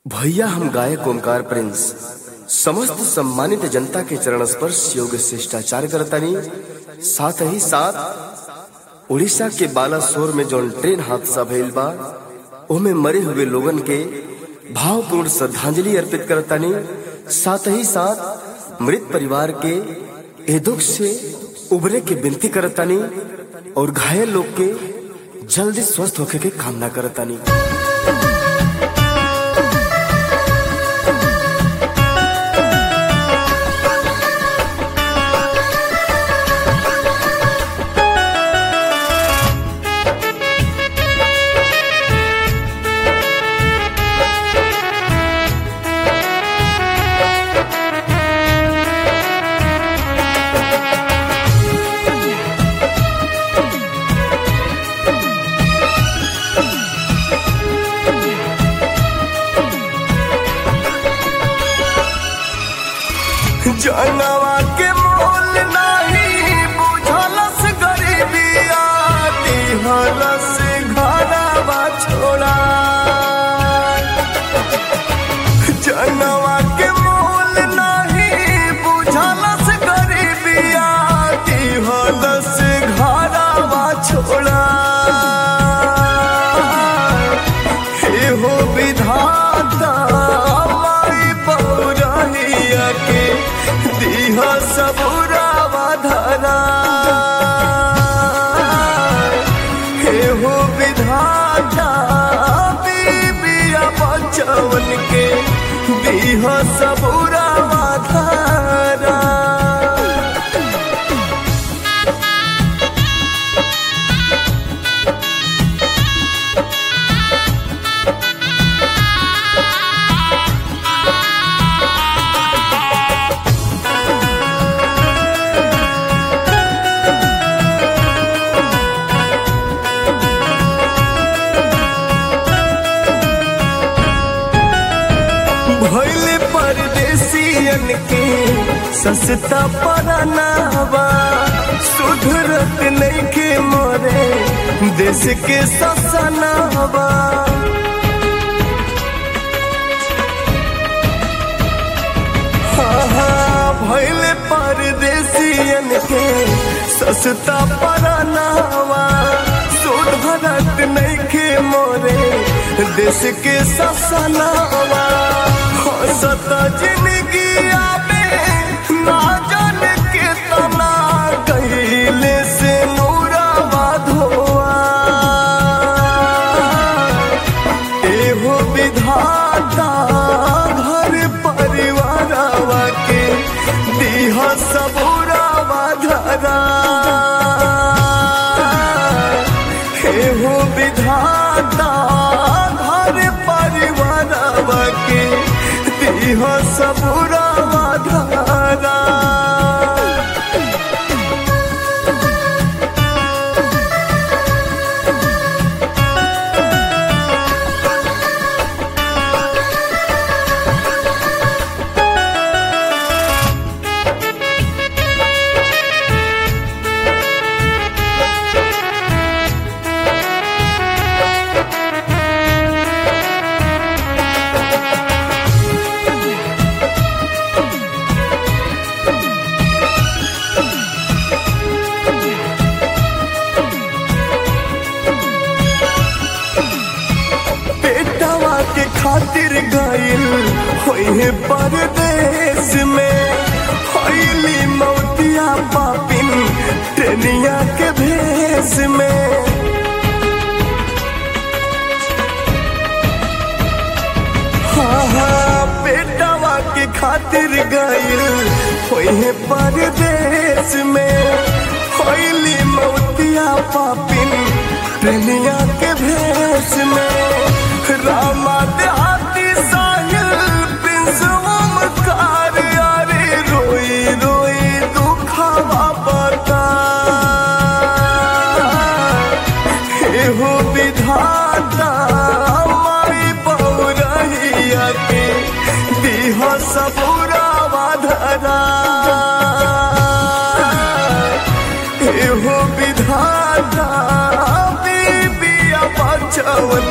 भैया हम गायक ओमकार प्रिंस समस्त सम्मानित जनता के चरण स्पर्श योग शिष्टाचार करतानी। साथ ही साथ उड़ीसा के बालासोर में जौन ट्रेन हादसा भइल बा ओमे मरे हुए लोगन के भावपूर्ण श्रद्धांजलि अर्पित करतानी। साथ ही साथ मृत परिवार के ए दुख से उबरे के विनती करतानी और घायल लोग के जल्दी स्वस्थ होके के कामना करतानी। जनवा के मोल नहीं बुझलस गरीबिया दिहलस घरवा छोड़ा। जनवा के मोल नहीं बुझलस गरीबिया दिहलस घरवा छोड़ा। हे हो विधाता माई पौरहिया के दिहा सबुरावा धरा। हे हो विधाता बीबिया बचवन के दिहा सबुरावा धरा। भइले परदेसियन के सस्ता परनावा सुधरत नइखे मोरे देश के ससनावा। भइले परदेसियन के सस्ता परनावा सुधरत नइखे मोरे देश के ससनावा। सता जिंदगी आवे ना जाने के तना कहिले से नूरावा धोआ। एहो विधाता घर परिवारवा के दिहा सबुरावा धरा। एहो विधाता घर परिवारवा के दिहा सबुरावा धरा। के खातिर गइल होए परदेश में होइली मौतिया पापिन ट्रेनिया के भेष में। बेटवा के खातिर गइल होए परदेश में होइली मौतिया पापिन ट्रेनिया के भेष में। रामा देहाती साहिल प्रिंसवम कार यारे रोई रोई दुखावा बता। हे हो विधाता माई पौरहिया के दिहा सबुरावा धरा। हे हो विधाता बीबिया बचवन